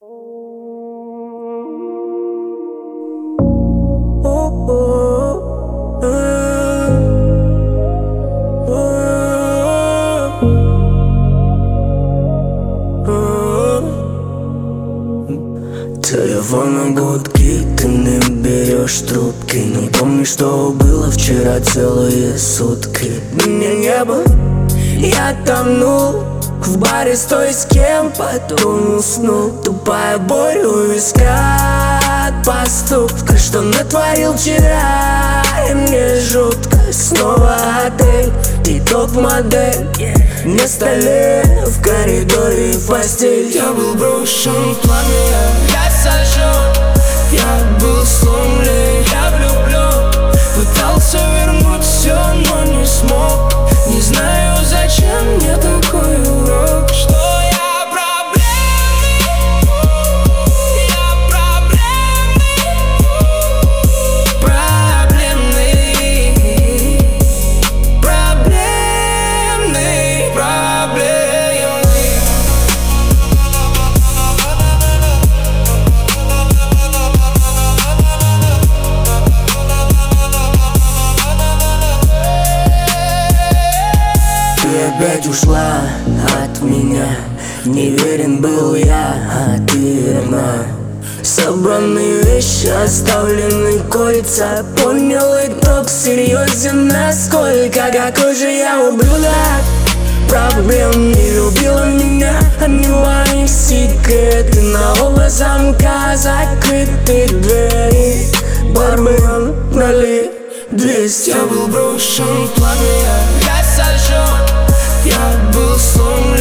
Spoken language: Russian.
Телефон гудки, ты не берешь трубки. Не помню, что было вчера целые сутки. Меня не было, я тонул в баре с той, с кем потом уснул. Тупая боль у виска от поступка, что натворил вчера. И мне жутко. Снова отель и топ-модель на столе, в коридоре, в постель. Я был брошен в пламя, я сожжен. Я был сломлен, я влюблен. Пытался вернуть все, но не смог. Не знаю, зачем мне такой урок. Что я проблемный, я Ты опять ушла от меня. Неверен был я, а ты верна. Собраны вещи, оставлены кольца. Понял итог, серьезен насколько. Какой же я ублюдок. Проблем не любила меня, а не мои секреты. На оба замка закрыты двери. Бармен, налей 200. Я был брошен в пламя, я сожжен. Я был сломлен.